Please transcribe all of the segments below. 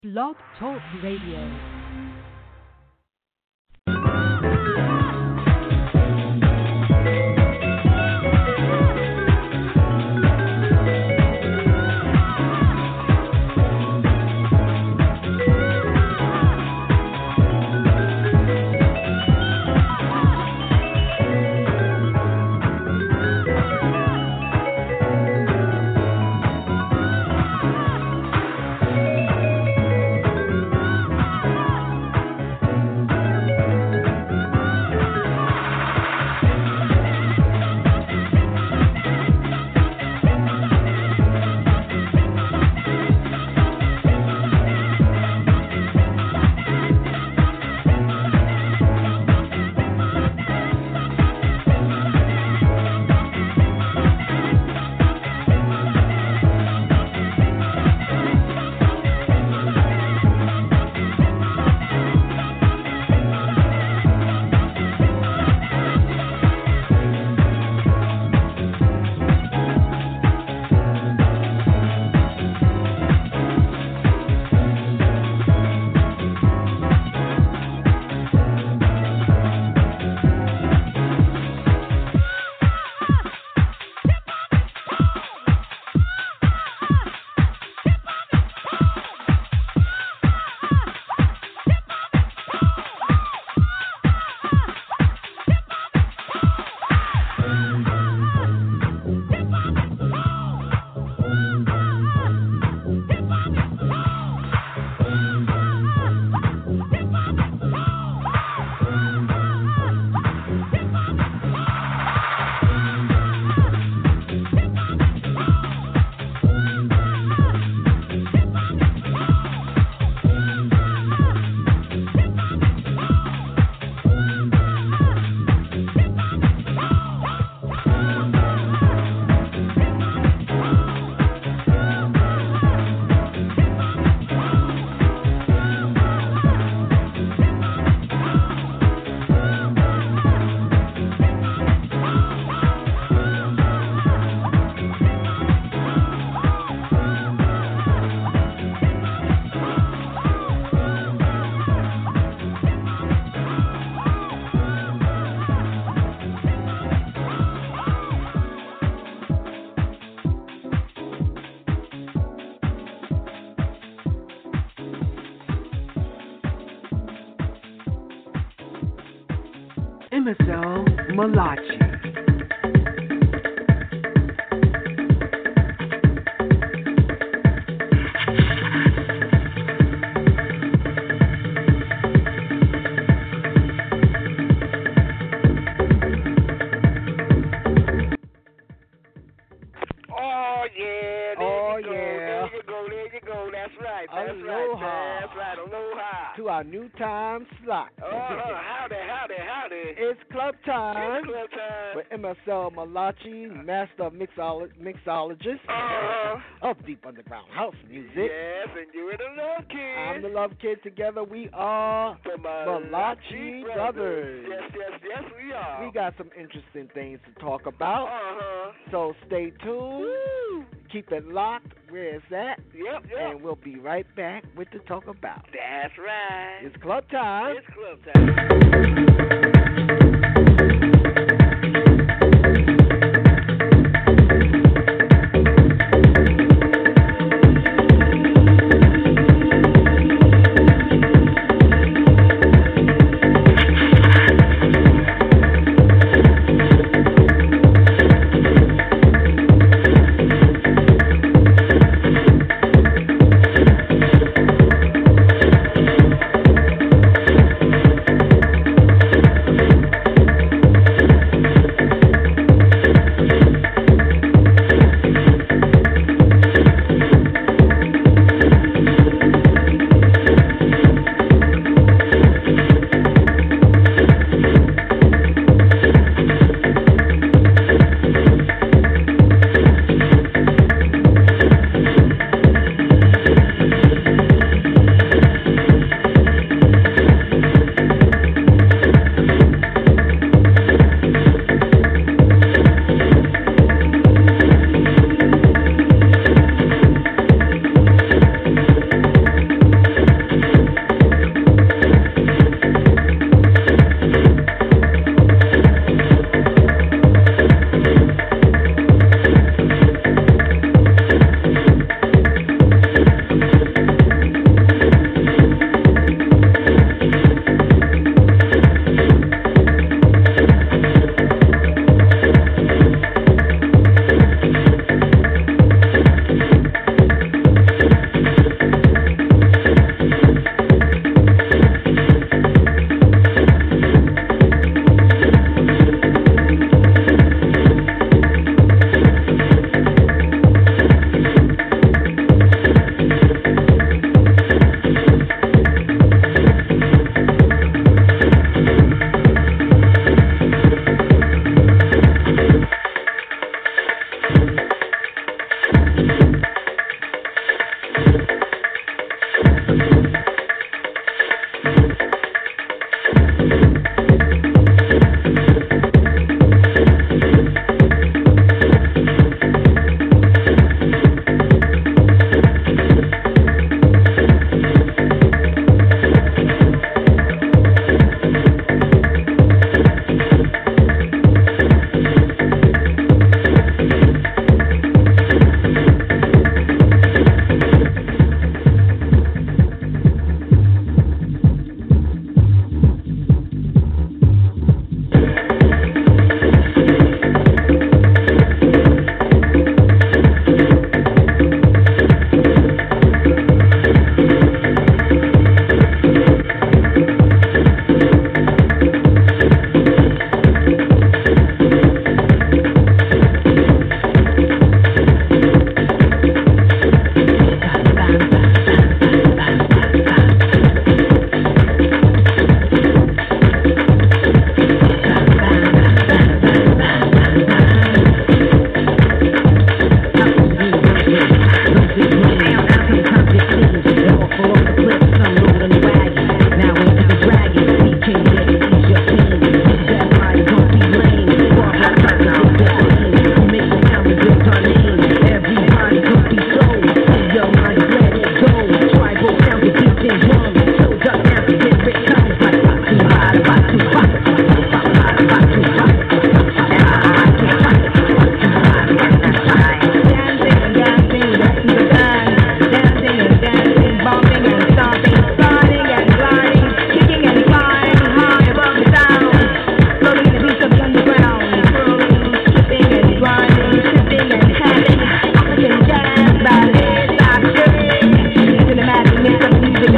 Blog Talk Radio. Emerson Malachi. Oh yeah, there you go. That's right. Aloha. That's right. Aloha. To our new time slot. Howdy. It's club time. It's club time. With MSL Malachi, master mixologist of Deep Underground House Music. Yes, and you're the Love Kid. I'm the Love Kid. Together we are the Malachi Brothers. Yes, we are. We got some interesting things to talk about. So stay tuned. Woo. Keep it locked where it's at. Yep. And we'll be right back with the talk about. That's right. It's club time. It's club time.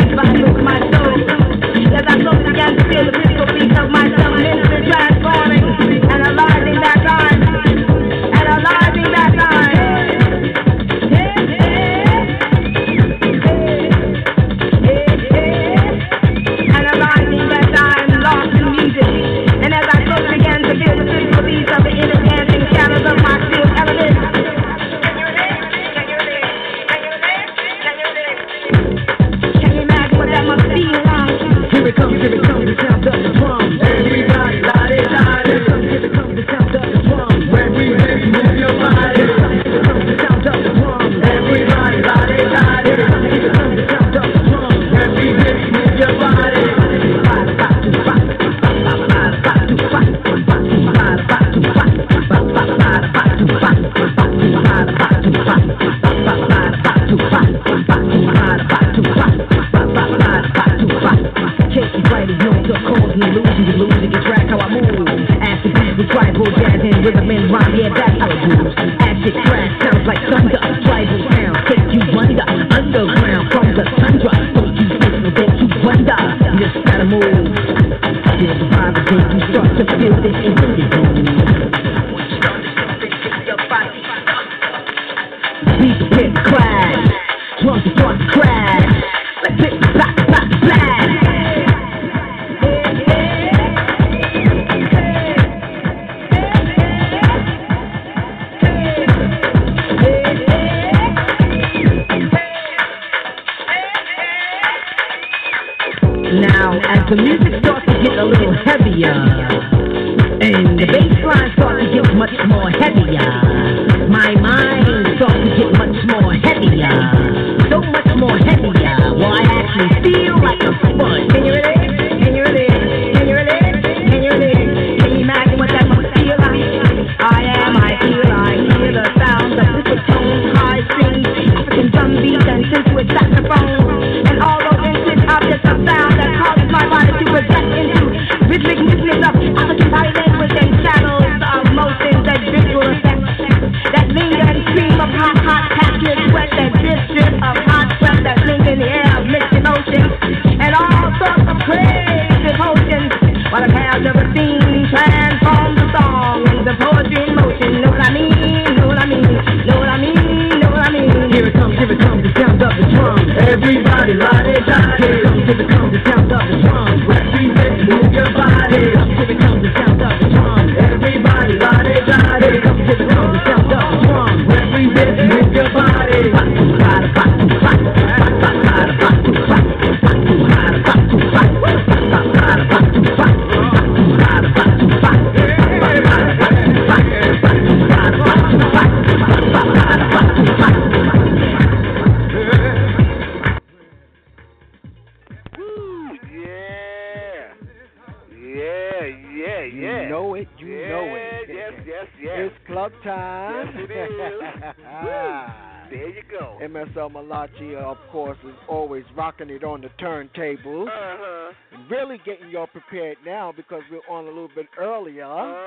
It on the turntables. And really getting y'all prepared now because we're on a little bit earlier.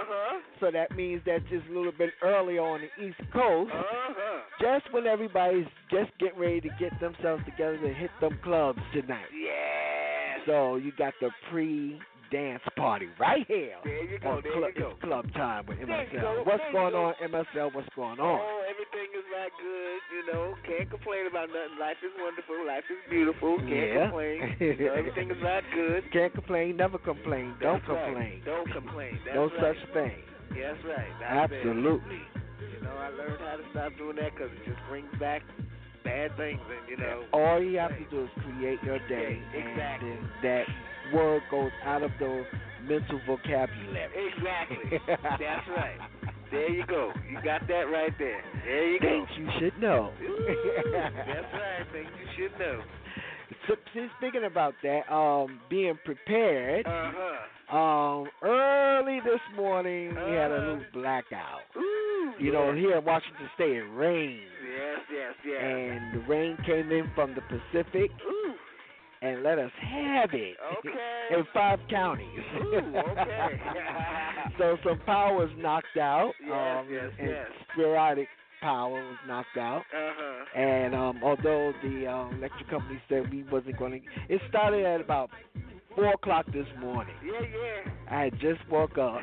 So that means that just a little bit earlier on the East Coast. Just when everybody's just getting ready to get themselves together to hit them clubs tonight. Yeah. So you got the pre-dance party right here. There you go. It's club time with MSL. What's going on, MSL? What's going on? Oh, everything is not good. Can't complain about nothing. Life is wonderful. Life is beautiful. Can't complain. Everything is not good. Can't complain. Never complain. Don't complain. Don't complain. That's no right. such thing. That's right. Absolutely. I learned how to stop doing that because it just brings back bad things. And, all you have to do is create your day. Exactly. And then that word goes out of the mental vocabulary. Exactly. That's right. There you go. You got that right there. There you go. Things you should know. That's right. Things you should know. So, speaking about that, being prepared, early this morning we had a little blackout. Here in Washington State, it rained. Yes. And the rain came in from the Pacific. And let us have it. Okay. In 5 counties. Okay. So some power was knocked out. Yes. Sporadic power was knocked out. And although the electric company said we wasn't going to, it started at about 4 o'clock this morning. Yeah. I had just woke up.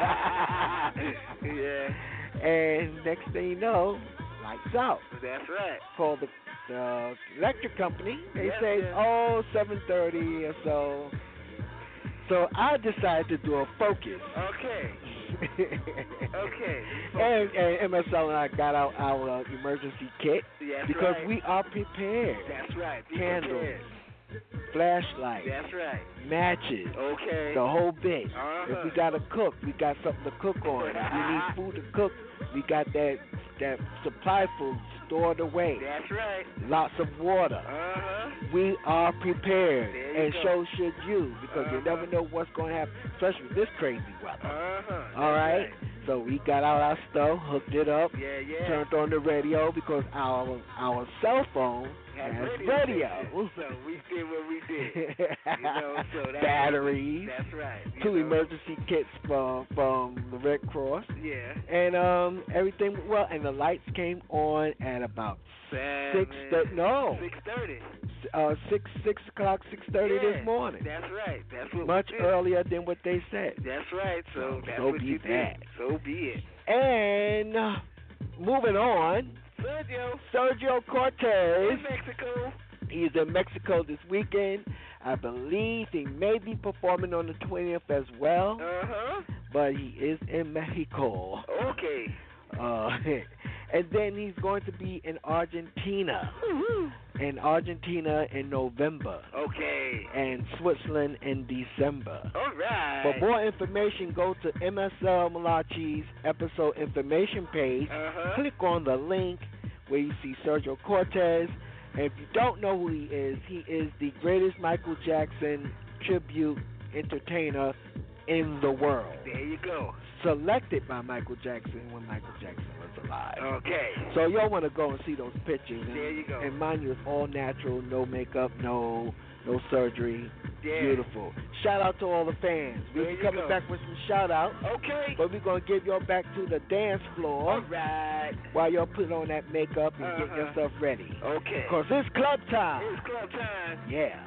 Yeah. And next thing you know, lights out. That's right. Called the electric company. They say, yeah. 7:30 or so. So I decided to do a focus. Okay. And MSL and I got out our emergency kit. That's because right. we are prepared. That's right. Candles, flashlights, that's right. matches, Okay. the whole bit. Uh-huh. If we gotta cook, we got something to cook on. If we need food to cook, we got that supply food stored away. That's right. Lots of water. Uh-huh. We are prepared, There you and go. so should you, because you never know what's going to happen, especially with this crazy weather. Uh-huh. All right? So we got out our stuff, hooked it up, Yeah. turned on the radio because our cell phone has radio. So we did what we did. So that's batteries. That's right. 2 emergency kits from the Red Cross. Yeah. And everything went well, and the lights came on at about 6:30. No. 6:30. 6 o'clock, 6:30 this morning. That's right. That's what Much we did. earlier than what they said. That's right. So that's so what be you that. did. So be it. And moving on, Sergio Cortez. In Mexico. He's in Mexico this weekend. I believe he may be performing on the 20th as well. Uh-huh. But he is in Mexico. Okay. And then he's going to be in Argentina. In November. Okay. And Switzerland in December. All right. For more information, go to MSL Malachi's episode information page. Uh-huh. Click on the link where you see Sergio Cortez. And if you don't know who he is the greatest Michael Jackson tribute entertainer in the world. There you go. Selected by Michael Jackson when Michael Jackson was alive. Okay. So y'all want to go and see those pictures. And, there you go. And mind you, it's all natural, no makeup, no surgery. Yeah. Beautiful. Shout out to all the fans. We'll be coming back with some shout outs. Okay. But we're going to give y'all back to the dance floor. All right. While y'all put on that makeup and get yourself ready. Okay. Because it's club time. It's club time. Yeah.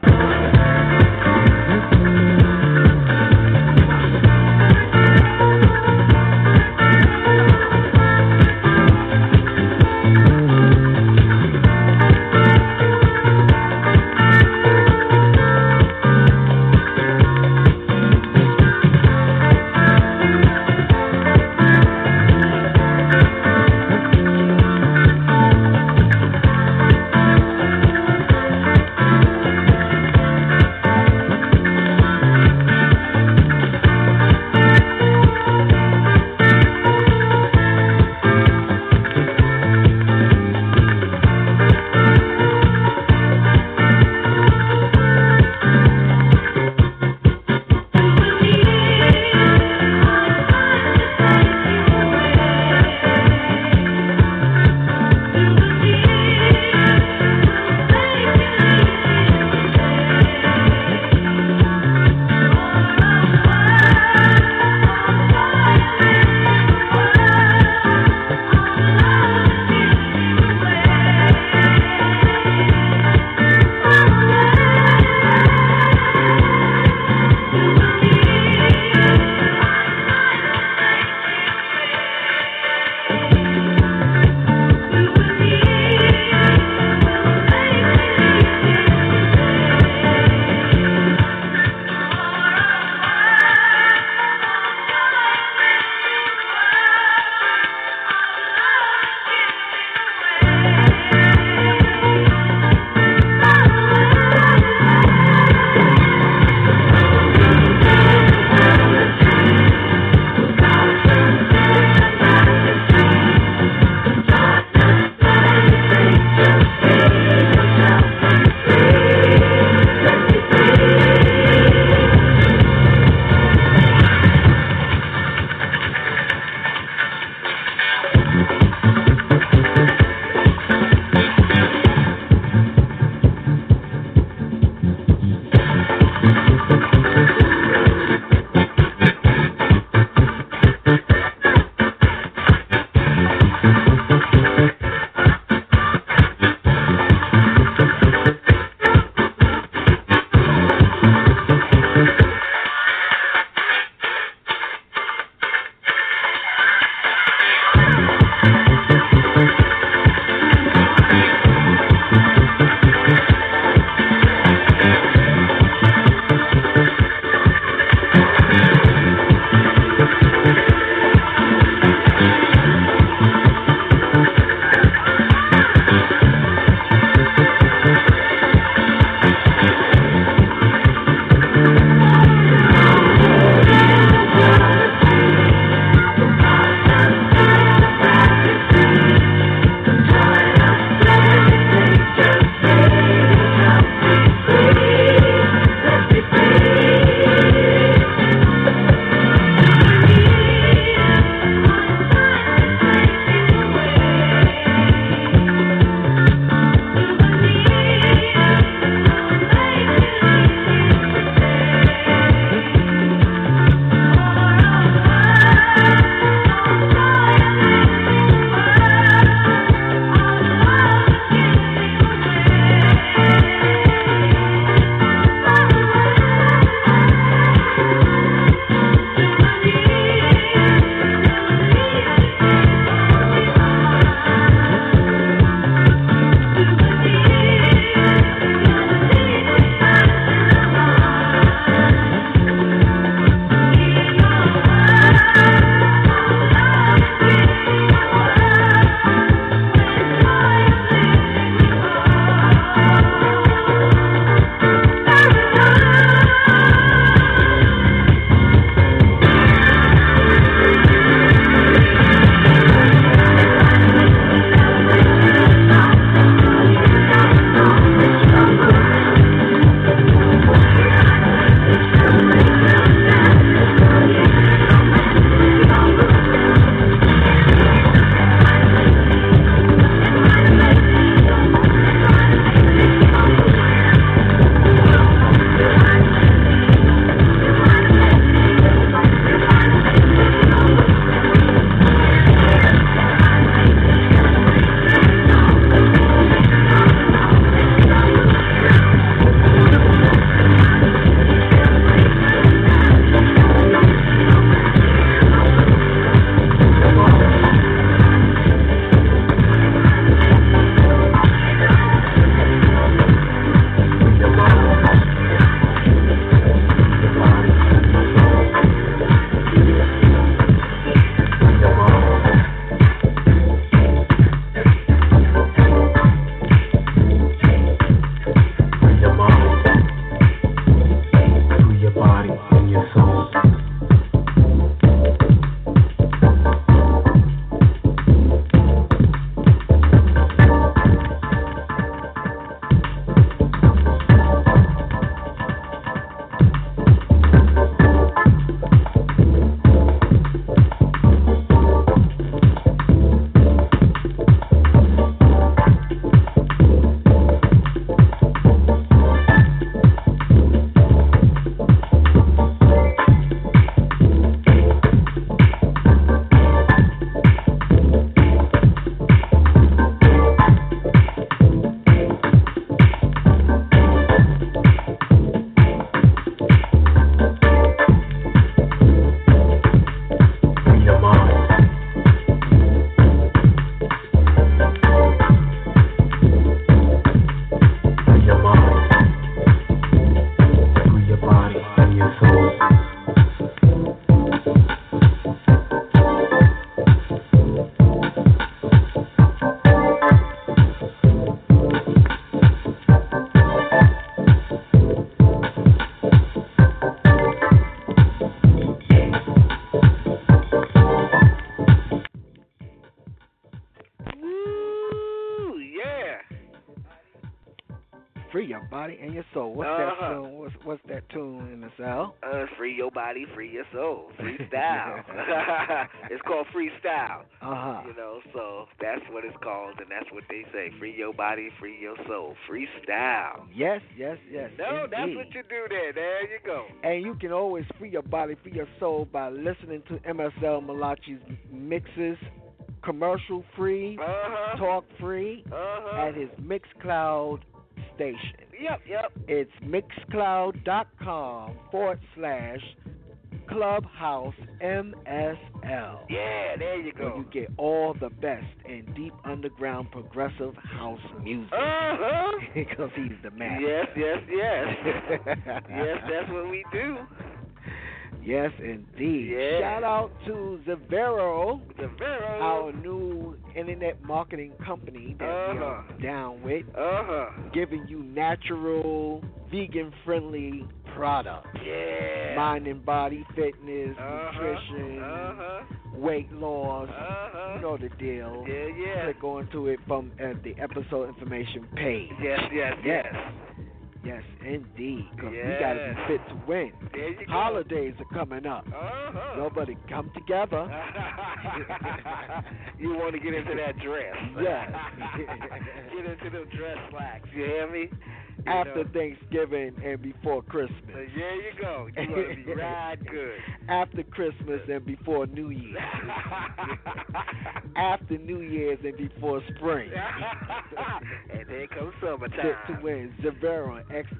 body, and your soul. What's that tune? What's that tune in the cell? Free your body, free your soul. Freestyle. It's called freestyle. You know, so that's what it's called, and that's what they say. Free your body, free your soul. Freestyle. Yes. No, that's what you do there. There you go. And you can always free your body, free your soul by listening to MSL Malachi's mixes, commercial free, talk free, at his Mixcloud station. Yep. It's mixcloud.com/Clubhouse MSL. Yeah, there you go. Where you get all the best in deep underground progressive house music. Because he's the man. Yes. Yes, that's what we do. Yes, indeed. Yeah. Shout out to Zavero, our new internet marketing company that we are down with, giving you natural, vegan-friendly products. Yeah. Mind and body fitness, nutrition, weight loss. You know the deal. Yeah. Click onto it from the episode information page. Yes. Yes, indeed. Because we got to be fit to win. There you go. Holidays are coming up. Nobody come together. You want to get into that dress. Yes. Get into them dress slacks. You hear me? After Thanksgiving and before Christmas. There you go. You want to be right good. After Christmas and before New Year's. After New Year's and before spring. And there comes summertime. Fit to win. Zavero,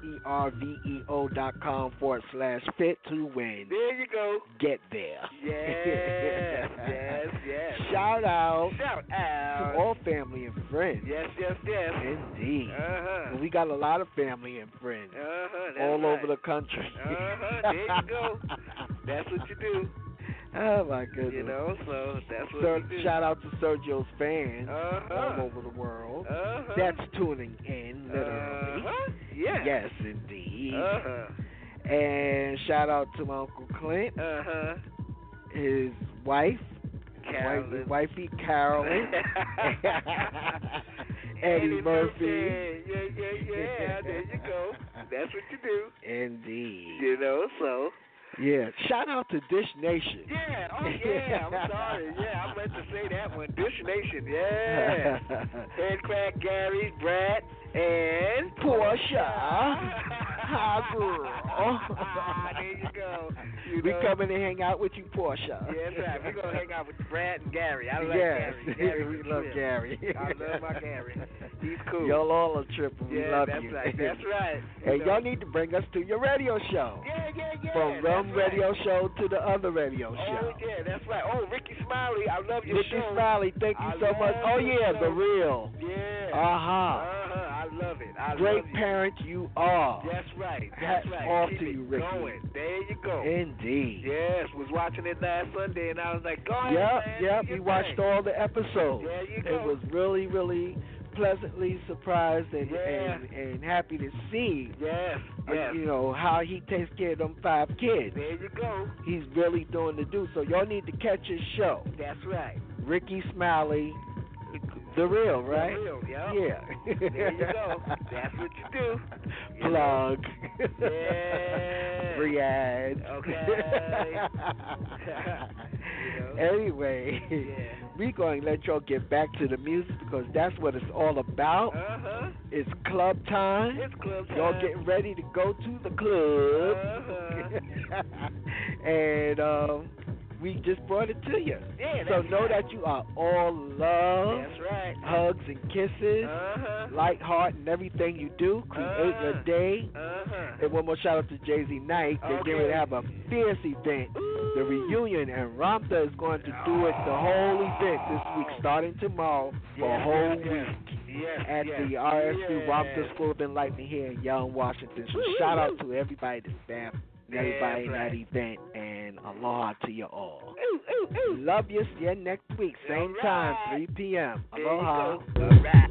XERVEO.com/fit to win. There you go. Get there. Yes. Shout out to all family and friends. Yes. Indeed. We got a lot of family and friends all over the country. There you go. That's what you do. Oh, my goodness. You know, so that's what we do. Shout out to Sergio's fans all over the world. That's tuning in, literally. Yes, indeed. And shout out to my Uncle Clint, his wife, wifey Carolyn, Eddie Murphy. Yeah, there you go. That's what you do. Indeed. You know, so. Yeah, shout out to Dish Nation. Yeah, I'm sorry. Yeah, I meant to say that one. Dish Nation, yeah. Headcrack Gary, Brad, and Portia. Hi, girl. There you go. We coming to hang out with you, Portia. Yeah, that's right. We're going to hang out with Brad and Gary. I like Gary. We love Gary. I love my Gary. He's cool. Y'all all are tripping. We love you. That's right. And y'all need to bring us to your radio show. Yeah. From one radio show to the other radio show. Oh, yeah, that's right. Oh, Ricky Smiley, I love your show. Ricky Smiley, thank you so much. Oh, yeah, The Real. Yeah. I love it. Great parent you are. That's right. Hats off to you, Ricky. Going. There you go. Indeed. Yes, was watching it last Sunday, and I was like, go ahead, man. Yep, we watched all the episodes. There you go. It was really, really pleasantly surprised and happy to see you know, how he takes care of them 5 kids. There you go. He's really doing the do. So y'all need to catch his show. That's right. Ricky Smiley, The Real, right? The Real, yeah. There you go. That's what you do. Plug. Yeah. Free ad. Okay. Anyway, we're going to let y'all get back to the music because that's what it's all about. It's club time. It's club time. Y'all getting ready to go to the club. And we just brought it to you. Yeah, so know that you are all love. That's right. Hugs and kisses. Light heart and everything you do. Create your day. And one more shout out to Jay-Z Knight. They're getting ready to have a fierce event. The reunion, and Ramtha is going to do it the whole event this week, starting tomorrow for a whole week at the RSU Ramtha School of Enlightenment here in Young, Washington. So shout out to everybody, the staff, and everybody in that event, and aloha to you all. Love you. See you next week, same time, 3 p.m. Aloha. All right.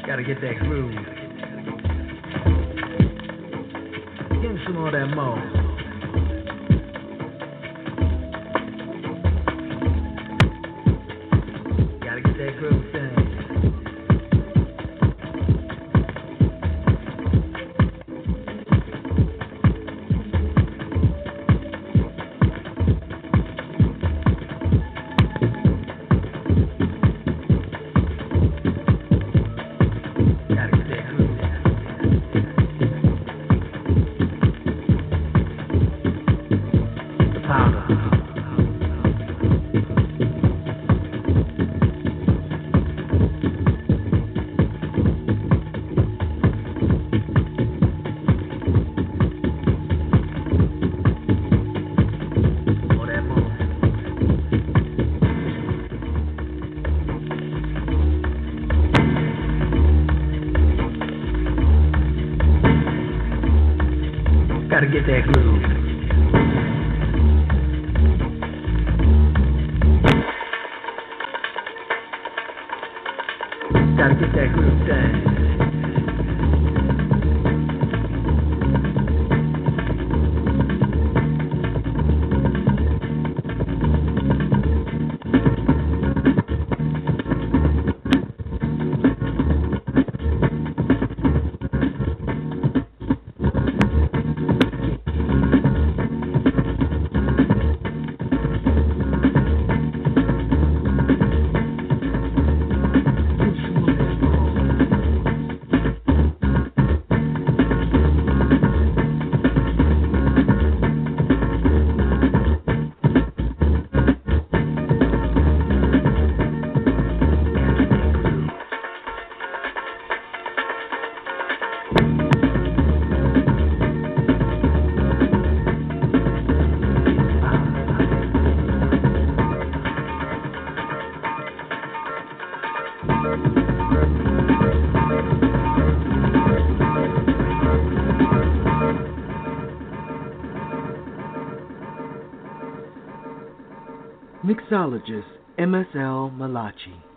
Gotta get that groove. Give me some more of that mo. Gotta get that groove thing. Gotta get that groove. Gotta get that groove down. Mixologist MSL Malachi.